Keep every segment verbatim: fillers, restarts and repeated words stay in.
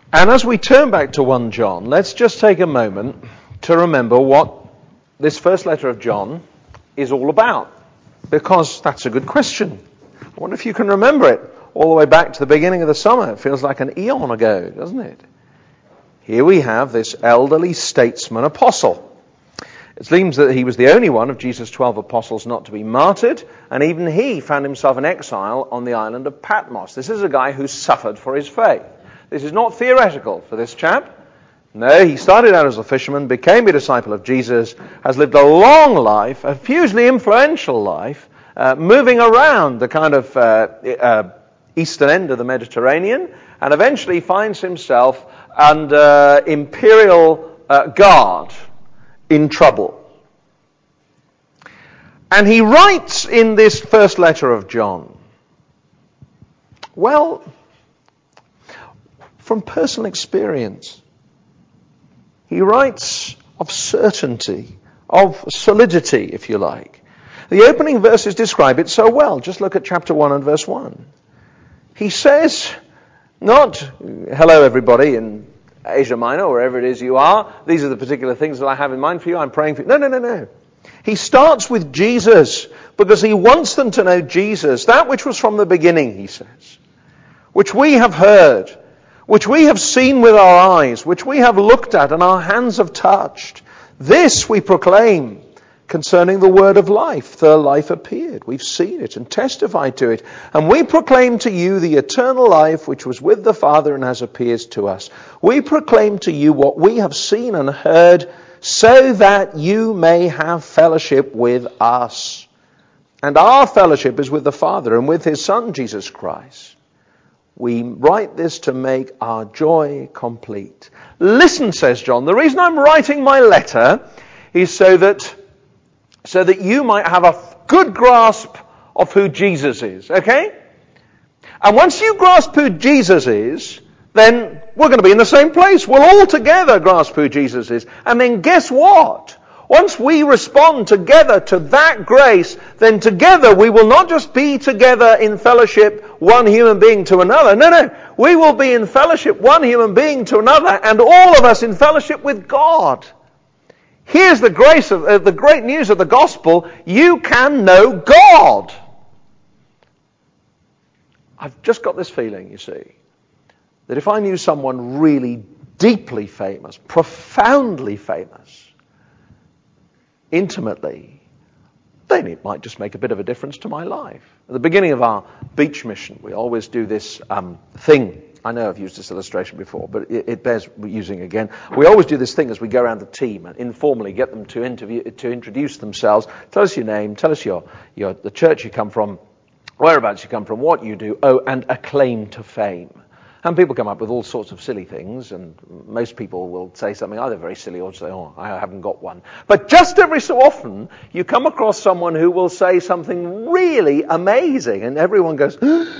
And as we turn back to First John, let's just take a moment to remember what this first letter of John is all about, because that's a good question. I wonder if you can remember it all the way back to the beginning of the summer. It feels like an eon ago, doesn't it? Here we have this elderly statesman apostle. It seems that he was the only one of Jesus' twelve apostles not to be martyred, and even he found himself in exile on the island of Patmos. This is a guy who suffered for his faith. This is not theoretical for this chap. No, he started out as a fisherman, became a disciple of Jesus, has lived a long life, a hugely influential life, uh, moving around the kind of uh, uh, eastern end of the Mediterranean, and eventually finds himself under imperial uh, guard in trouble. And he writes in this first letter of John, well, from personal experience, he writes of certainty, of solidity, if you like. The opening verses describe it so well. Just look at chapter one and verse one. He says, not, hello everybody in Asia Minor, wherever it is you are, these are the particular things that I have in mind for you, I'm praying for you. No, no, no, no. He starts with Jesus, because he wants them to know Jesus, that which was from the beginning, he says, which we have heard, which we have seen with our eyes, which we have looked at and our hands have touched. This we proclaim concerning the word of life. The life appeared. We've seen it and testified to it. And we proclaim to you the eternal life which was with the Father and has appeared to us. We proclaim to you what we have seen and heard, so that you may have fellowship with us. And our fellowship is with the Father and with his Son, Jesus Christ. We write this to make our joy complete. Listen, says John, the reason I'm writing my letter is so that so that you might have a good grasp of who Jesus is, okay? And once you grasp who Jesus is, then we're going to be in the same place. We'll all together grasp who Jesus is. And then guess what? Once we respond together to that grace, then together we will not just be together in fellowship, one human being to another. No, no. We will be in fellowship, one human being to another, and all of us in fellowship with God. Here's the grace of uh, the great news of the gospel. You can know God. I've just got this feeling, you see, that if I knew someone really deeply famous, profoundly famous, intimately, then it might just make a bit of a difference to my life. At the beginning of our beach mission, we always do this um, thing. I know I've used this illustration before, but it, it bears using again. We always do this thing as we go around the team and informally get them to interview, to introduce themselves. Tell us your name, tell us your, your the church you come from, whereabouts you come from, what you do, oh, and a claim to fame. And people come up with all sorts of silly things, and most people will say something either very silly or say, oh, I haven't got one. But just every so often, you come across someone who will say something really amazing, and everyone goes,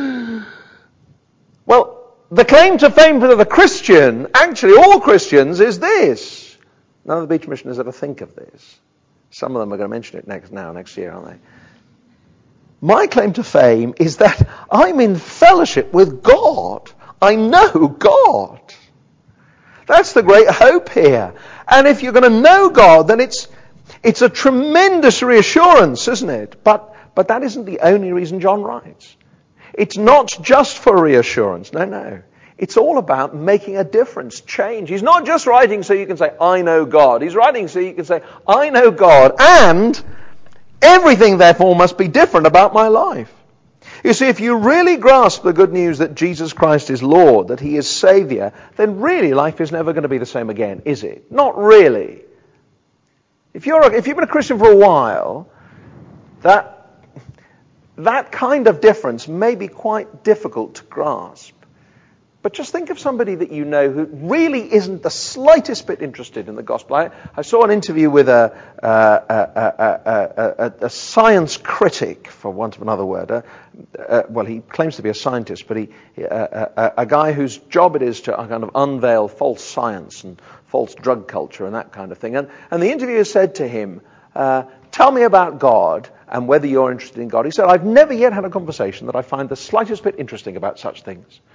well, the claim to fame for the Christian, actually all Christians, is this. None of the beach missioners ever think of this. Some of them are going to mention it next now, next year, aren't they? My claim to fame is that I'm in fellowship with God. I know God. That's the great hope here. And if you're going to know God, then it's it's a tremendous reassurance, isn't it? But but that isn't the only reason John writes. It's not just for reassurance. No, no. It's all about making a difference, change. He's not just writing so you can say, I know God. He's writing so you can say, I know God, and everything, therefore, must be different about my life. You see, if you really grasp the good news that Jesus Christ is Lord, that he is Saviour, then really life is never going to be the same again, is it? Not really. If you're a, if you've been a Christian for a while, that, that kind of difference may be quite difficult to grasp. But just think of somebody that you know who really isn't the slightest bit interested in the gospel. I, I saw an interview with a, uh, a, a, a, a science critic, for want of another word. Uh, uh, well, he claims to be a scientist, but he uh, a, a guy whose job it is to kind of unveil false science and false drug culture and that kind of thing. And, and the interviewer said to him, uh, tell me about God and whether you're interested in God. He said, I've never yet had a conversation that I find the slightest bit interesting about such things.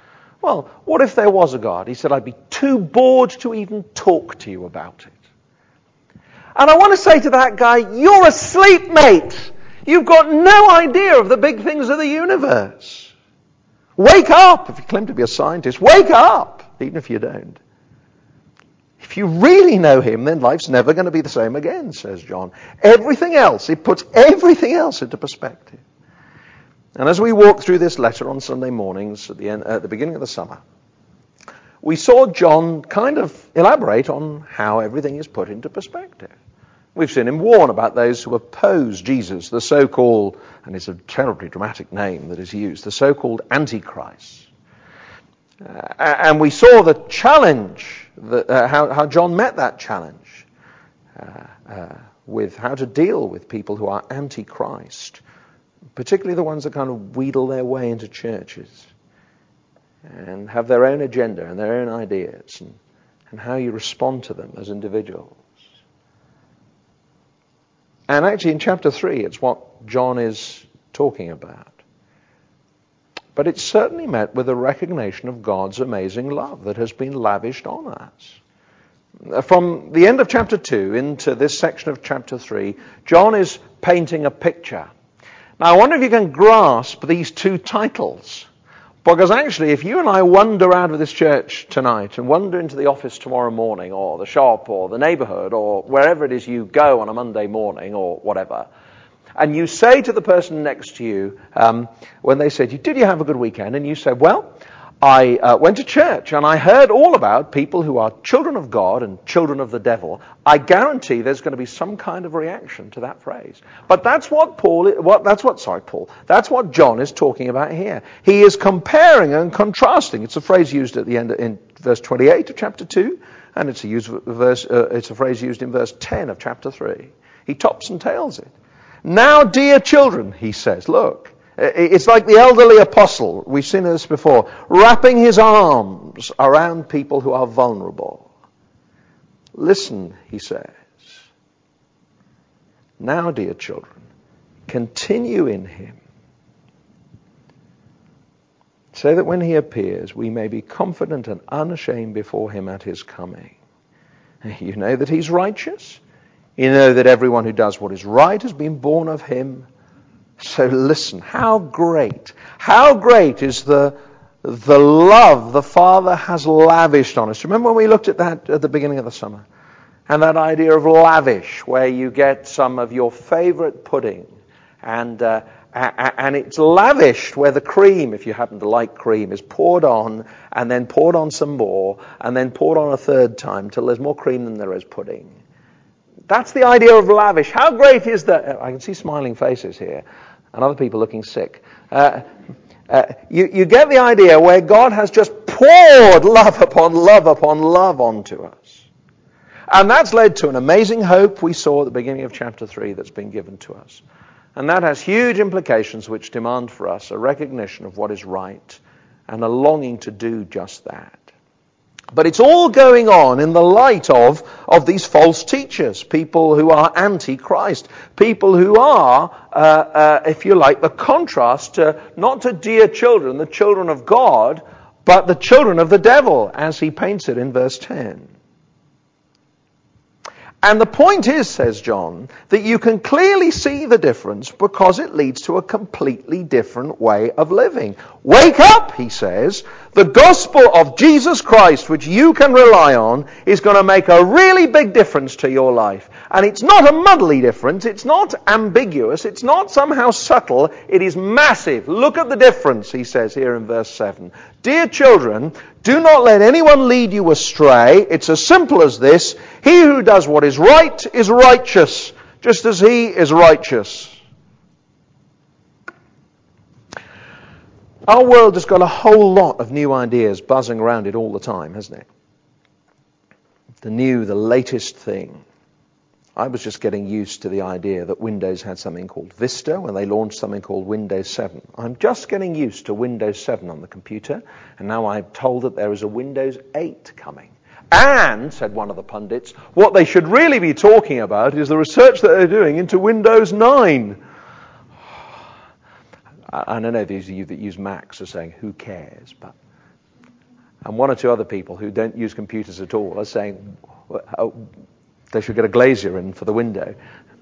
Well, what if there was a God? He said, I'd be too bored to even talk to you about it. And I want to say to that guy, you're asleep, mate. You've got no idea of the big things of the universe. Wake up, if you claim to be a scientist. Wake up, even if you don't. If you really know him, then life's never going to be the same again, says John. Everything else, it puts everything else into perspective. And as we walk through this letter on Sunday mornings at the, end, at the beginning of the summer, we saw John kind of elaborate on how everything is put into perspective. We've seen him warn about those who oppose Jesus, the so-called, and it's a terribly dramatic name that is used, the so-called Antichrist. Uh, and we saw the challenge, that, uh, how, how John met that challenge uh, uh, with how to deal with people who are anti-Christ, particularly the ones that kind of wheedle their way into churches and have their own agenda and their own ideas, and, and how you respond to them as individuals. And actually in chapter three, it's what John is talking about. But it's certainly met with a recognition of God's amazing love that has been lavished on us. From the end of chapter two into this section of chapter three, John is painting a picture. Now, I wonder if you can grasp these two titles. Because actually, if you and I wander out of this church tonight and wander into the office tomorrow morning, or the shop, or the neighborhood, or wherever it is you go on a Monday morning, or whatever, and you say to the person next to you, um, when they say to you, did you have a good weekend? And you say, well, I uh, went to church and I heard all about people who are children of God and children of the devil. I guarantee there's going to be some kind of reaction to that phrase. But that's what Paul, what, that's what, sorry, Paul, that's what John is talking about here. He is comparing and contrasting. It's a phrase used at the end in verse twenty-eight of chapter two, and it's a, use, verse, uh, it's a phrase used in verse ten of chapter three. He tops and tails it. Now, dear children, he says, look, it's like the elderly apostle, we've seen this before, wrapping his arms around people who are vulnerable. Listen, he says. Now, dear children, continue in him, so that when he appears, we may be confident and unashamed before him at his coming. You know that he's righteous. You know that everyone who does what is right has been born of him. So listen, how great, how great is the, the love the Father has lavished on us. Remember when we looked at that at the beginning of the summer? And that idea of lavish, where you get some of your favorite pudding, and uh, and it's lavished where the cream, if you happen to like cream, is poured on, and then poured on some more, and then poured on a third time till there's more cream than there is pudding. That's the idea of lavish. How great is that? I can see smiling faces here and other people looking sick. Uh, uh, you, you get the idea where God has just poured love upon love upon love onto us. And that's led to an amazing hope we saw at the beginning of chapter three that's been given to us. And that has huge implications which demand for us a recognition of what is right and a longing to do just that. But it's all going on in the light of, of these false teachers, people who are anti-Christ, people who are, uh, uh, if you like, the contrast to, not to dear children, the children of God, but the children of the devil, as he paints it in verse ten. And the point is, says John, that you can clearly see the difference because it leads to a completely different way of living. Wake up, he says. The gospel of Jesus Christ, which you can rely on, is going to make a really big difference to your life. And it's not a muddly difference. It's not ambiguous. It's not somehow subtle. It is massive. Look at the difference, he says here in verse seven. Dear children, do not let anyone lead you astray. It's as simple as this. He who does what is right is righteous, just as he is righteous. Our world has got a whole lot of new ideas buzzing around it all the time, hasn't it? The new, the latest thing. I was just getting used to the idea that Windows had something called Vista when they launched something called Windows seven. I'm just getting used to Windows seven on the computer, and now I'm told that there is a Windows eight coming. And, said one of the pundits, what they should really be talking about is the research that they're doing into Windows nine. I don't know, these of you that use Macs are saying, who cares? But And one or two other people who don't use computers at all are saying oh, they should get a glazier in for the window.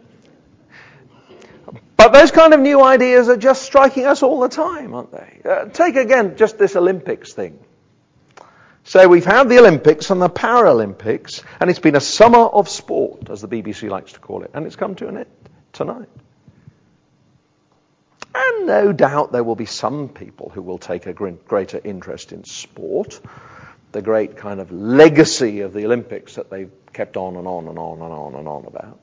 But those kind of new ideas are just striking us all the time, aren't they? Uh, take again just this Olympics thing. So we've had the Olympics and the Paralympics, and it's been a summer of sport, as the B B C likes to call it, and it's come to an end tonight. And no doubt there will be some people who will take a greater interest in sport, the great kind of legacy of the Olympics that they've kept on and on and on and on and on about.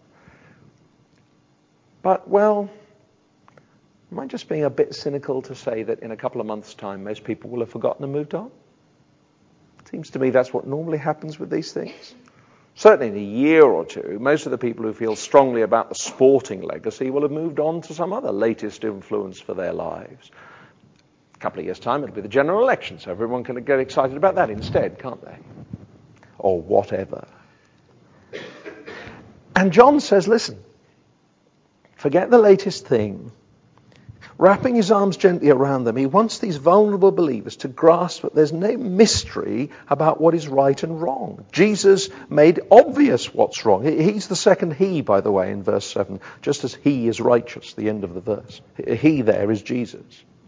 But, well, am I just being a bit cynical to say that in a couple of months' time most people will have forgotten and moved on? Seems to me that's what normally happens with these things. Certainly in a year or two, most of the people who feel strongly about the sporting legacy will have moved on to some other latest influence for their lives. A couple of years' time, it'll be the general election, so everyone can get excited about that instead, can't they? Or whatever. And John says, listen, forget the latest thing. Wrapping his arms gently around them, he wants these vulnerable believers to grasp that there's no mystery about what is right and wrong. Jesus made obvious what's wrong. He's the second he, by the way, in verse seven, just as he is righteous, the end of the verse. He there is Jesus.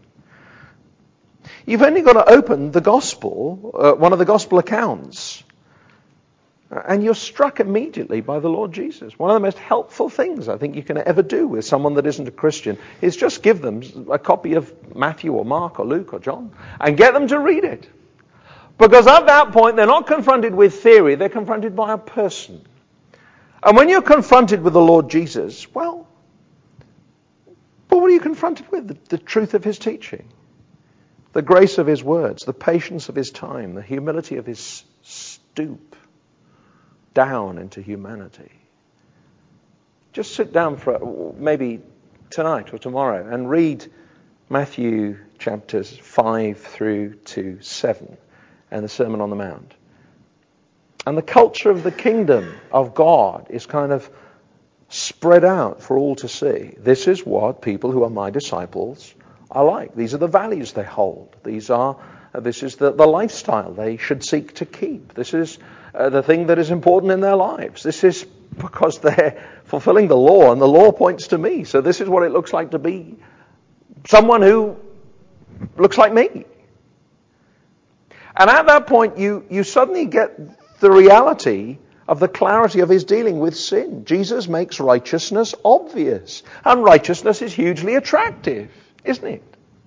You've only got to open the gospel, uh, one of the gospel accounts, and you're struck immediately by the Lord Jesus. One of the most helpful things I think you can ever do with someone that isn't a Christian is just give them a copy of Matthew or Mark or Luke or John and get them to read it. Because at that point, they're not confronted with theory, they're confronted by a person. And when you're confronted with the Lord Jesus, well, well what are you confronted with? The, the truth of his teaching, the grace of his words, the patience of his time, the humility of his stoop down into humanity. Just sit down for maybe tonight or tomorrow and read Matthew chapters five through to seven and the Sermon on the Mount. And the culture of the kingdom of God is kind of spread out for all to see. This is what people who are my disciples are like. These are the values they hold. These are uh, this is the, the lifestyle they should seek to keep. This is Uh, the thing that is important in their lives. This is because they're fulfilling the law, and the law points to me. So this is what it looks like to be someone who looks like me. And at that point, you, you suddenly get the reality of the clarity of his dealing with sin. Jesus makes righteousness obvious. And righteousness is hugely attractive, isn't it?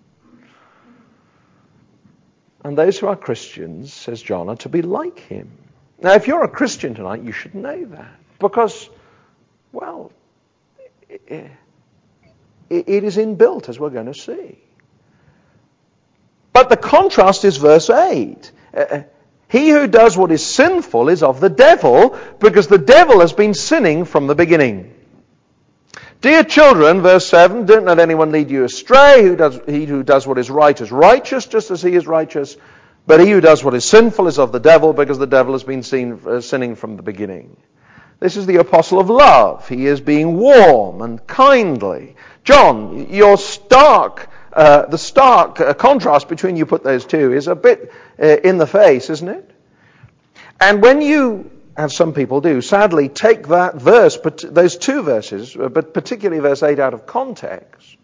And those who are Christians, says John, are to be like him. Now, if you're a Christian tonight, you should know that. Because, well, it, it is inbuilt, as we're going to see. But the contrast is verse eight. Uh, he who does what is sinful is of the devil, because the devil has been sinning from the beginning. Dear children, verse seven, don't let anyone lead you astray. Who does, he who does what is right is righteous, just as he is righteous. But he who does what is sinful is of the devil, because the devil has been seen, uh, sinning from the beginning. This is the apostle of love. He is being warm and kindly. John, your stark, uh, the stark uh, contrast between you put those two is a bit uh, in the face, isn't it? And when you, as some people do, sadly take that verse, but those two verses, but particularly verse eight out of context,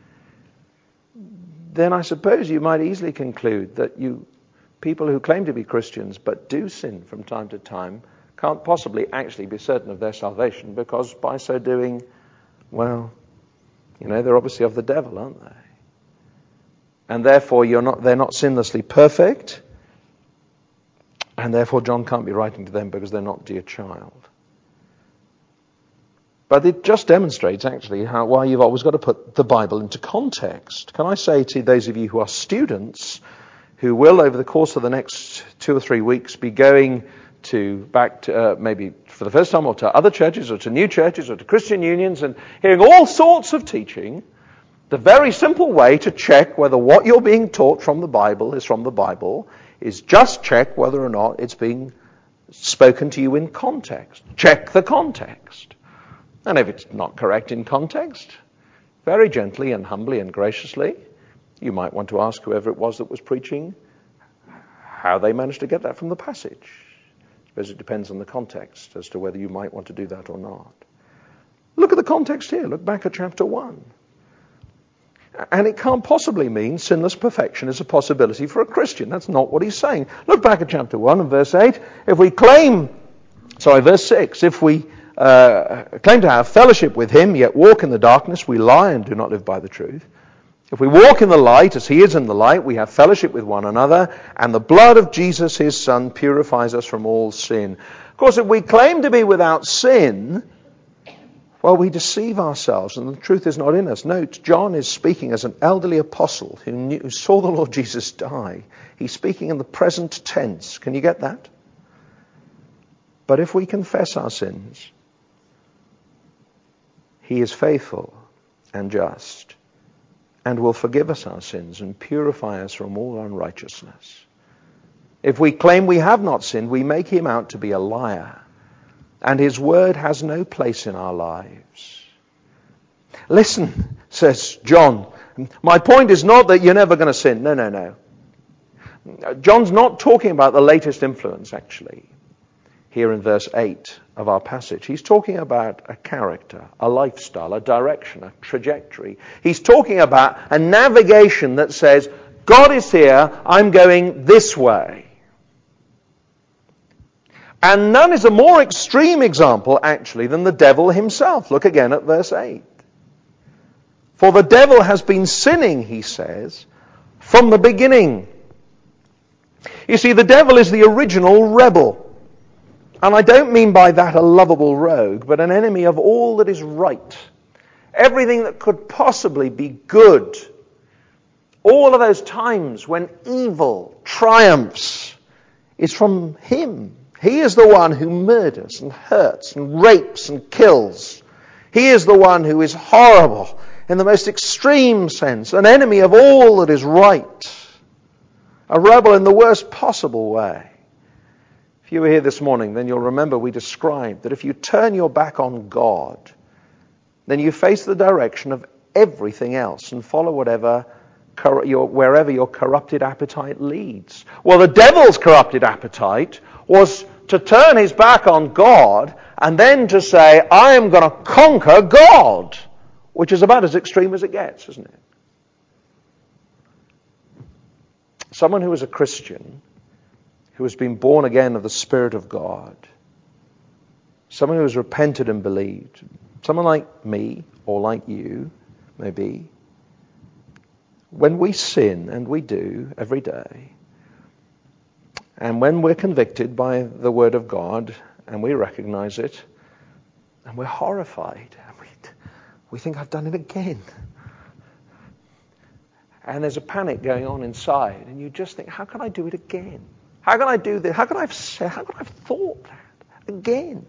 then I suppose you might easily conclude that you people who claim to be Christians but do sin from time to time can't possibly actually be certain of their salvation, because by so doing, well, you know, they're obviously of the devil, aren't they? And therefore you're not they're not sinlessly perfect, and therefore John can't be writing to them because they're not dear child. But it just demonstrates actually how why you've always got to put the Bible into context. Can I say to those of you who are students, who will, over the course of the next two or three weeks, be going to back to uh, maybe for the first time, or to other churches, or to new churches, or to Christian unions, and hearing all sorts of teaching, the very simple way to check whether what you're being taught from the Bible is from the Bible is just check whether or not it's being spoken to you in context. Check the context. And if it's not correct in context, very gently and humbly and graciously, you might want to ask whoever it was that was preaching, How they managed to get that from the passage, I suppose it depends on the context as to whether you might want to do that or not. Look at the context here. Look back at chapter one. And it can't possibly mean sinless perfection is a possibility for a Christian. That's not what he's saying. Look back at chapter one and verse eight. If we claim, sorry, verse six, if we uh, claim to have fellowship with him, yet walk in the darkness, we lie and do not live by the truth. If we walk in the light as he is in the light, we have fellowship with one another, and the blood of Jesus, his Son, purifies us from all sin. Of course, if we claim to be without sin, well, we deceive ourselves, and the truth is not in us. Note, John is speaking as an elderly apostle who, knew, who saw the Lord Jesus die. He's speaking in the present tense. Can you get that? But if we confess our sins, he is faithful and just, and will forgive us our sins and purify us from all unrighteousness. If we claim we have not sinned, we make him out to be a liar, and his word has no place in our lives. Listen, says John, my point is not that you're never going to sin. No, no, no. John's not talking about the latest influence, actually, here in verse eight of our passage. He's talking about a character, a lifestyle, a direction, a trajectory. He's talking about a navigation that says, God is here, I'm going this way. And none is a more extreme example, actually, than the devil himself. Look again at verse eight. For the devil has been sinning, he says, from the beginning. You see, the devil is the original rebel. And I don't mean by that a lovable rogue, but an enemy of all that is right. Everything that could possibly be good. All of those times when evil triumphs is from him. He is the one who murders and hurts and rapes and kills. He is the one who is horrible in the most extreme sense, an enemy of all that is right. A rebel in the worst possible way. If you were here this morning, then you'll remember we described that if you turn your back on God, then you face the direction of everything else and follow whatever, your, wherever your corrupted appetite leads. Well, the devil's corrupted appetite was to turn his back on God and then to say, I am going to conquer God, which is about as extreme as it gets, isn't it? Someone who is a Christian, who has been born again of the Spirit of God, someone who has repented and believed, someone like me or like you, maybe, when we sin, and we do every day, and when we're convicted by the Word of God, and we recognize it, and we're horrified, and we, we think, I've done it again. And there's a panic going on inside, and you just think, how can I do it again? How can I do this? How can I have said, how can I have thought that again?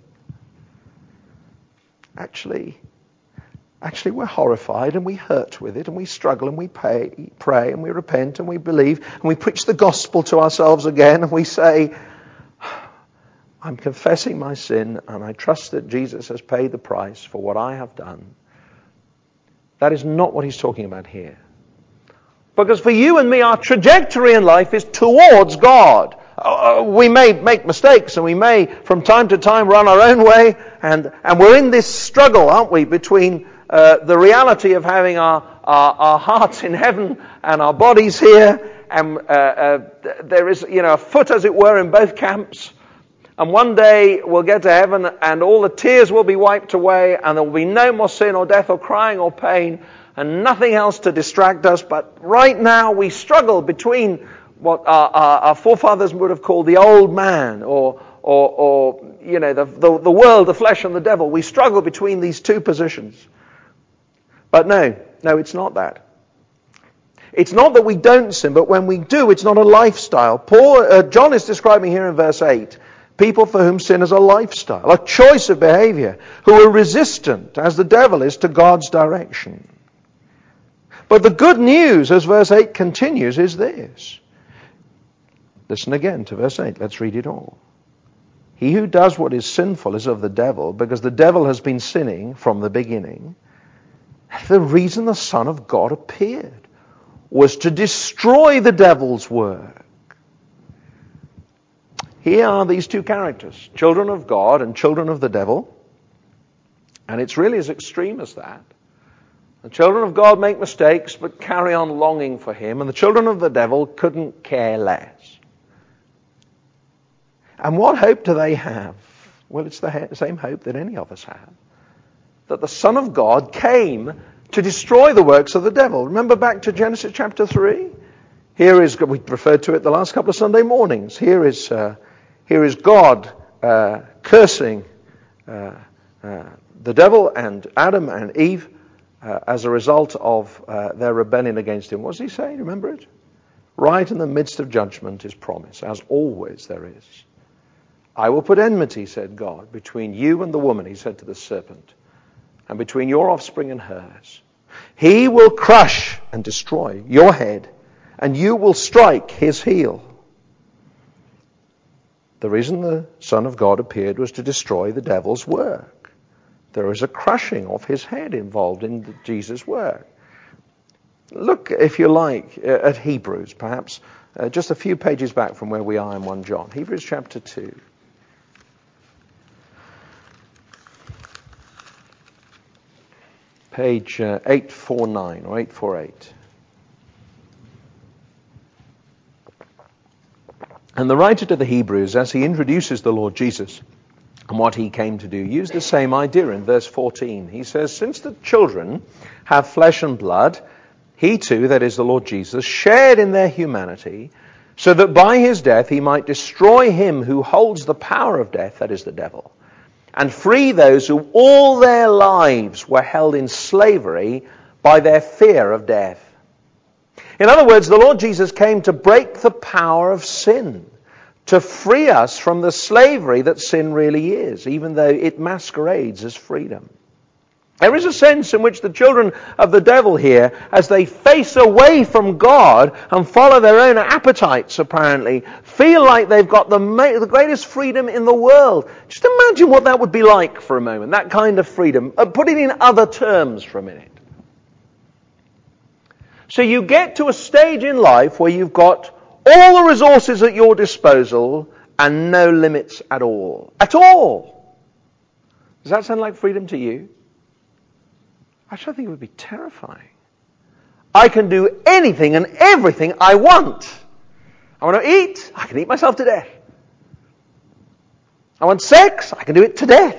Actually, actually we're horrified and we hurt with it and we struggle and we pay, pray and we repent and we believe and we preach the gospel to ourselves again and we say, I'm confessing my sin and I trust that Jesus has paid the price for what I have done. That is not what he's talking about here. Because for you and me, our trajectory in life is towards God. Uh, we may make mistakes and we may from time to time run our own way, and, and we're in this struggle, aren't we, between uh, the reality of having our, our, our hearts in heaven and our bodies here, and uh, uh, there is, you know, a foot, as it were, in both camps. And one day we'll get to heaven and all the tears will be wiped away and there will be no more sin or death or crying or pain and nothing else to distract us. But right now we struggle between what our, our, our forefathers would have called the old man, or, or, or you know, the, the, the world, the flesh and the devil. We struggle between these two positions. But no, no, it's not that. It's not that we don't sin, but when we do, it's not a lifestyle. Paul, uh, John is describing here in verse eight, people for whom sin is a lifestyle, a choice of behavior, who are resistant, as the devil is, to God's direction. But the good news, as verse eight continues, is this. Listen again to verse eight. Let's read it all. He who does what is sinful is of the devil, because the devil has been sinning from the beginning. The reason the Son of God appeared was to destroy the devil's work. Here are these two characters, children of God and children of the devil. And it's really as extreme as that. The children of God make mistakes but carry on longing for him, and the children of the devil couldn't care less. And what hope do they have? Well, it's the same hope that any of us have. That the Son of God came to destroy the works of the devil. Remember back to Genesis chapter three? Here is, we referred to it the last couple of Sunday mornings. Here is, uh, here is God uh, cursing uh, uh, the devil and Adam and Eve uh, as a result of uh, their rebellion against him. What does he say? Remember it? Right in the midst of judgment is promise, as always there is. I will put enmity, said God, between you and the woman, he said to the serpent, and between your offspring and hers. He will crush and destroy your head, and you will strike his heel. The reason the Son of God appeared was to destroy the devil's work. There is a crushing of his head involved in Jesus' work. Look, if you like, at Hebrews, perhaps uh, just a few pages back from where we are in First John. Hebrews chapter two. Page uh, eight forty-nine or eight forty-eight. And the writer to the Hebrews, as he introduces the Lord Jesus and what he came to do, used the same idea in verse fourteen. He says, since the children have flesh and blood, he too, that is the Lord Jesus, shared in their humanity, so that by his death he might destroy him who holds the power of death, that is the devil, and free those who all their lives were held in slavery by their fear of death. In other words, the Lord Jesus came to break the power of sin, to free us from the slavery that sin really is, even though it masquerades as freedom. There is a sense in which the children of the devil here, as they face away from God and follow their own appetites, apparently, feel like they've got the, ma- the greatest freedom in the world. Just imagine what that would be like for a moment, that kind of freedom. Uh, put it in other terms for a minute. So you get to a stage in life where you've got all the resources at your disposal and no limits at all. At all. Does that sound like freedom to you? Actually, I think it would be terrifying. I can do anything and everything I want. I want to eat, I can eat myself to death. I want sex, I can do it to death.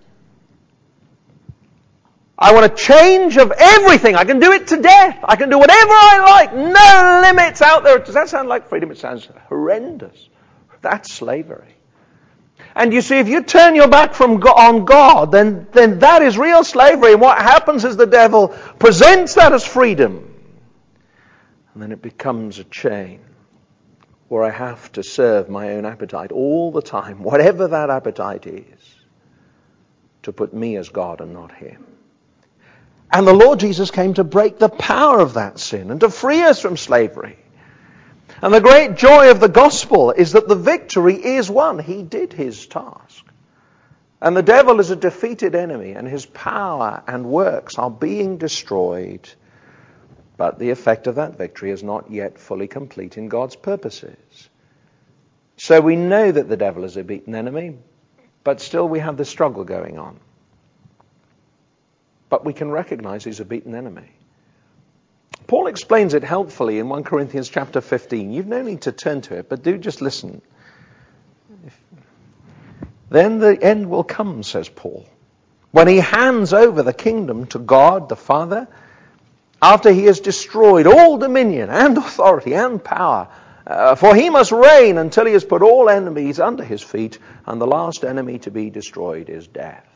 I want a change of everything, I can do it to death. I can do whatever I like, no limits out there. Does that sound like freedom? It sounds horrendous. That's slavery. And you see, if you turn your back from God, on God, then, then that is real slavery. And what happens is the devil presents that as freedom. And then it becomes a chain where I have to serve my own appetite all the time, whatever that appetite is, to put me as God and not him. And the Lord Jesus came to break the power of that sin and to free us from slavery. And the great joy of the gospel is that the victory is won. He did his task. And the devil is a defeated enemy, and his power and works are being destroyed. But the effect of that victory is not yet fully complete in God's purposes. So we know that the devil is a beaten enemy, but still we have the struggle going on. But we can recognize he's a beaten enemy. Paul explains it helpfully in First Corinthians chapter fifteen. You've no need to turn to it, but do just listen. Then the end will come, says Paul, when he hands over the kingdom to God the Father, after he has destroyed all dominion and authority and power. Uh, for he must reign until he has put all enemies under his feet, and the last enemy to be destroyed is death.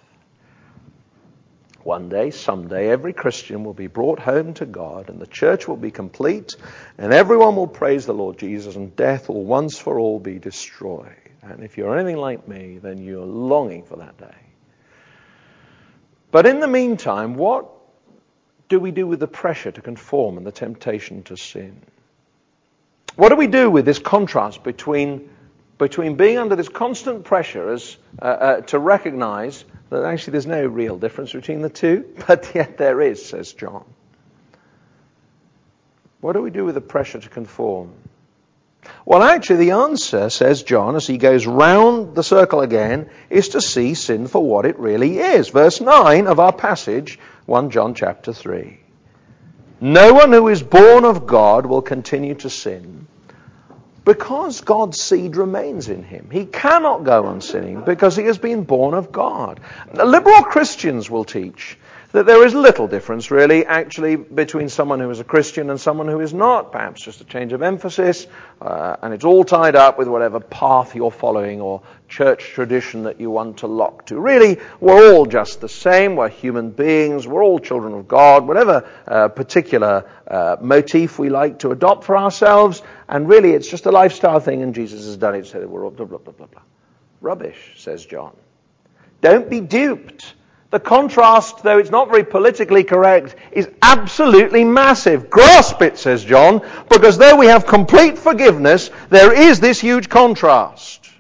One day, someday, every Christian will be brought home to God, and the church will be complete, and everyone will praise the Lord Jesus, and death will once for all be destroyed. And if you're anything like me, then you're longing for that day. But in the meantime, what do we do with the pressure to conform and the temptation to sin? What do we do with this contrast between, between being under this constant pressure as uh, uh, to recognize that actually there's no real difference between the two, but yet there is, says John. What do we do with the pressure to conform Well, actually, the answer, says John, as he goes round the circle again, is to see sin for what it really is. Verse nine of our passage, First John chapter three. No one who is born of God will continue to sin, because God's seed remains in him. He cannot go on sinning because he has been born of God. The liberal Christians will teach that there is little difference, really, actually, between someone who is a Christian and someone who is not. Perhaps just a change of emphasis, uh, and it's all tied up with whatever path you're following or church tradition that you want to lock to. Really, we're all just the same. We're human beings. We're all children of God, whatever uh, particular uh, motif we like to adopt for ourselves. And really, it's just a lifestyle thing, and Jesus has done it, so we're all blah, blah, blah, blah, blah. Rubbish, says John. Don't be duped. The contrast, though it's not very politically correct, is absolutely massive. Grasp it, says John, because though we have complete forgiveness, there is this huge contrast.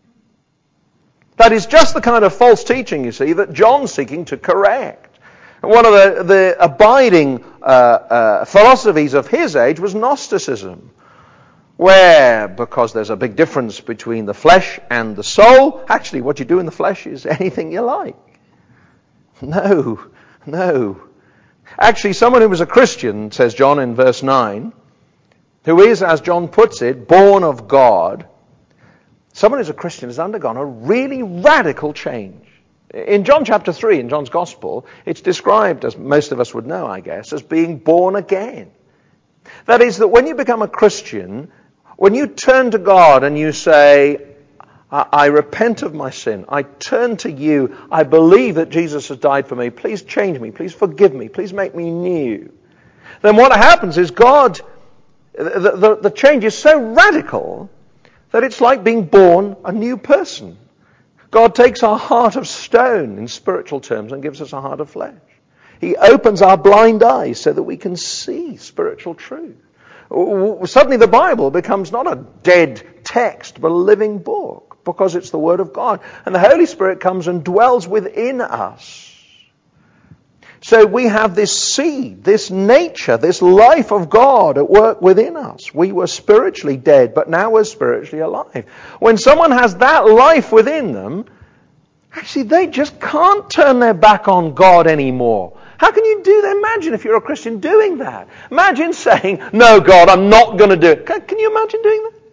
That is just the kind of false teaching, you see, that John's seeking to correct. And one of the, the abiding uh, uh, philosophies of his age was Gnosticism, where, because there's a big difference between the flesh and the soul, actually what you do in the flesh is anything you like. No, no. Actually, someone who was a Christian, says John in verse nine, who is, as John puts it, born of God, someone who's a Christian has undergone a really radical change. In John chapter three, in John's Gospel, it's described, as most of us would know, I guess, as being born again. That is, that when you become a Christian, when you turn to God and you say, I repent of my sin. I turn to you. I believe that Jesus has died for me. Please change me. Please forgive me. Please make me new. Then what happens is God, the, the, the change is so radical that it's like being born a new person. God takes our heart of stone in spiritual terms and gives us a heart of flesh. He opens our blind eyes so that we can see spiritual truth. Suddenly the Bible becomes not a dead text, but a living book, because it's the Word of God. And the Holy Spirit comes and dwells within us. So we have this seed, this nature, this life of God at work within us. We were spiritually dead, but now we're spiritually alive. When someone has that life within them, actually they just can't turn their back on God anymore. How can you do that? Imagine if you're a Christian doing that. Imagine saying, no, God, I'm not going to do it. Can, can you imagine doing that?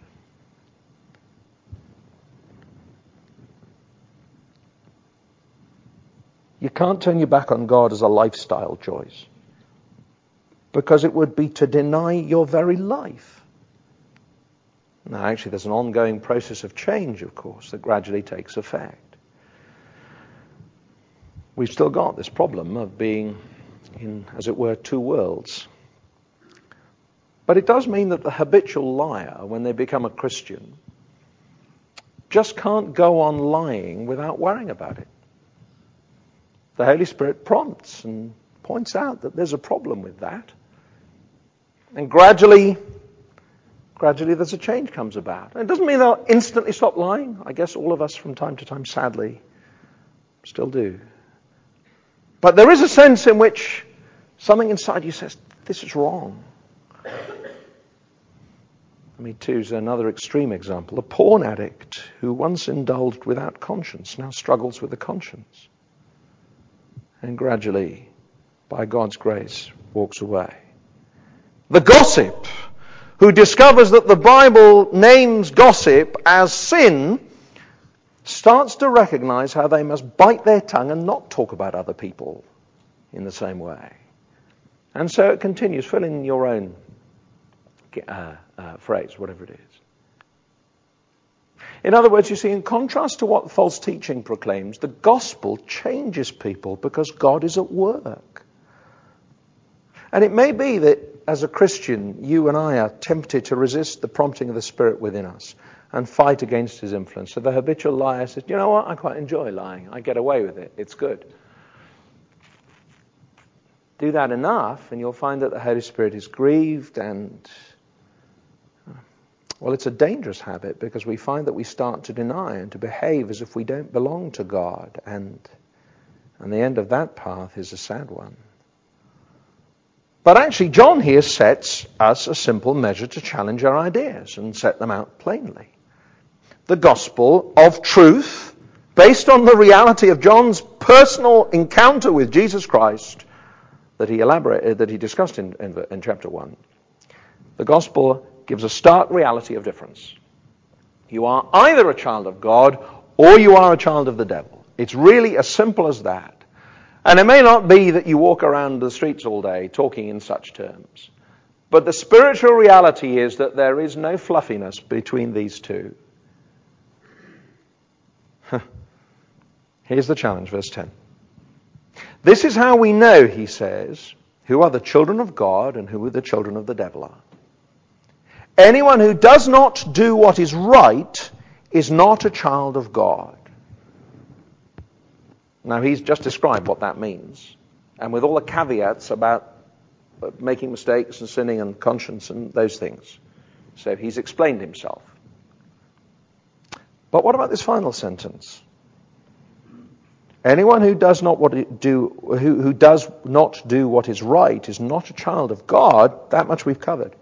You can't turn your back on God as a lifestyle choice, because it would be to deny your very life. Now, actually, there's an ongoing process of change, of course, that gradually takes effect. We've still got this problem of being in, as it were, two worlds. But it does mean that the habitual liar, when they become a Christian, just can't go on lying without worrying about it. The Holy Spirit prompts and points out that there's a problem with that. And gradually, gradually there's a change comes about. And it doesn't mean they'll instantly stop lying. I guess all of us from time to time, sadly, still do. But there is a sense in which something inside you says, this is wrong. Me too is another extreme example. A porn addict who once indulged without conscience now struggles with the conscience. And gradually, by God's grace, walks away. The gossip who discovers that the Bible names gossip as sin starts to recognize how they must bite their tongue and not talk about other people in the same way. And so it continues. Fill in your own uh, uh, phrase, whatever it is. In other words, you see, in contrast to what false teaching proclaims, the gospel changes people because God is at work. And it may be that as a Christian, you and I are tempted to resist the prompting of the Spirit within us and fight against his influence. So the habitual liar says, you know what, I quite enjoy lying. I get away with it. It's good. Do that enough and you'll find that the Holy Spirit is grieved and, well, it's a dangerous habit because we find that we start to deny and to behave as if we don't belong to God. And, and the end of that path is a sad one. But actually, John here sets us a simple measure to challenge our ideas and set them out plainly. The gospel of truth, based on the reality of John's personal encounter with Jesus Christ that he elaborated, that he discussed in, in, in chapter one. The gospel gives a stark reality of difference. You are either a child of God or you are a child of the devil. It's really as simple as that. And it may not be that you walk around the streets all day talking in such terms. But the spiritual reality is that there is no fluffiness between these two. Here's the challenge, verse ten. This is how we know, he says, who are the children of God and who the children of the devil are. Anyone who does not do what is right is not a child of God. Now, he's just described what that means. And with all the caveats about making mistakes and sinning and conscience and those things. So he's explained himself. But what about this final sentence? Anyone who does not what it do who, who does not do what is right is not a child of God. That much we've covered.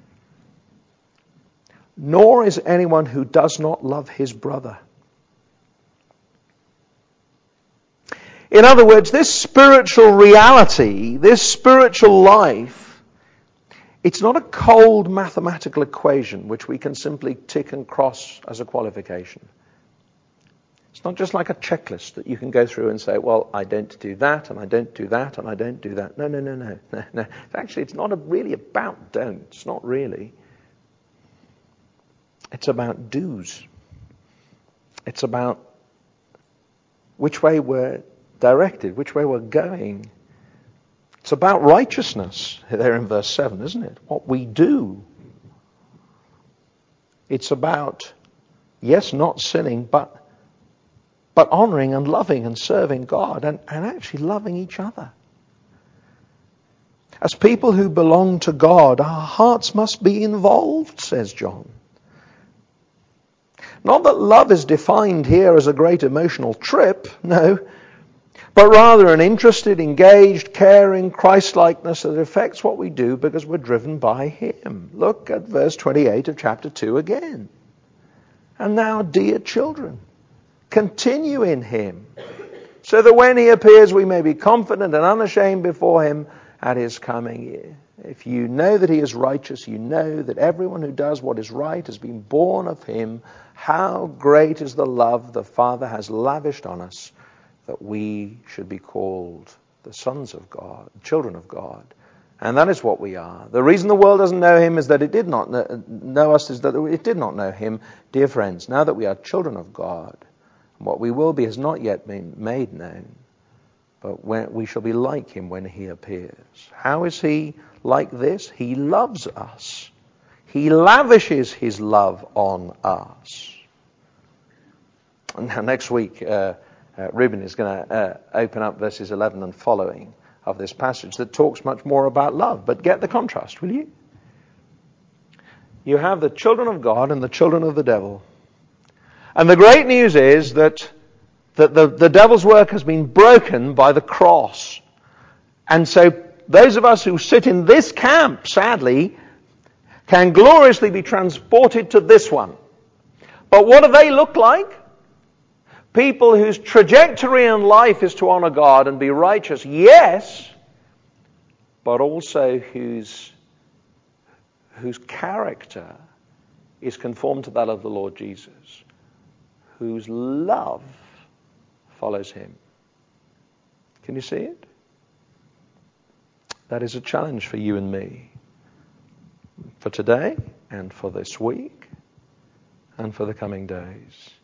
Nor is anyone who does not love his brother. In other words, this spiritual reality, this spiritual life, it's not a cold mathematical equation which we can simply tick and cross as a qualification. It's not just like a checklist that you can go through and say, well, I don't do that, and I don't do that, and I don't do that. No, no, no, no, no, no. Actually, it's not a really about don'ts. Not really. It's about do's. It's about which way we're directed, which way we're going. It's about righteousness there in verse seven, isn't it? What we do. It's about, yes, not sinning, but but honoring and loving and serving God and, and actually loving each other. As people who belong to God, our hearts must be involved, says John. Not that love is defined here as a great emotional trip, no, but rather an interested, engaged, caring Christ-likeness that affects what we do because we're driven by Him. Look at verse twenty-eight of chapter two again. And now, dear children, continue in Him, so that when He appears we may be confident and unashamed before Him at His coming. If you know that He is righteous, you know that everyone who does what is right has been born of Him. How great is the love the Father has lavished on us, that we should be called the sons of God, children of God. And that is what we are. The reason the world doesn't know Him is that it did not know, know us, is that it did not know Him. Dear friends, now that we are children of God, what we will be has not yet been made known, but when, we shall be like Him when He appears. How is He like this? He loves us. He lavishes His love on us. Now, next week, uh, uh, Reuben is going to uh, open up verses eleven and following of this passage that talks much more about love. But get the contrast, will you? You have the children of God and the children of the devil. And the great news is that, that the, the devil's work has been broken by the cross. And so those of us who sit in this camp, sadly, can gloriously be transported to this one. But what do they look like? People whose trajectory in life is to honor God and be righteous, yes, but also whose, whose character is conformed to that of the Lord Jesus, whose love follows Him. Can you see it? That is a challenge for you and me, for today and for this week and for the coming days.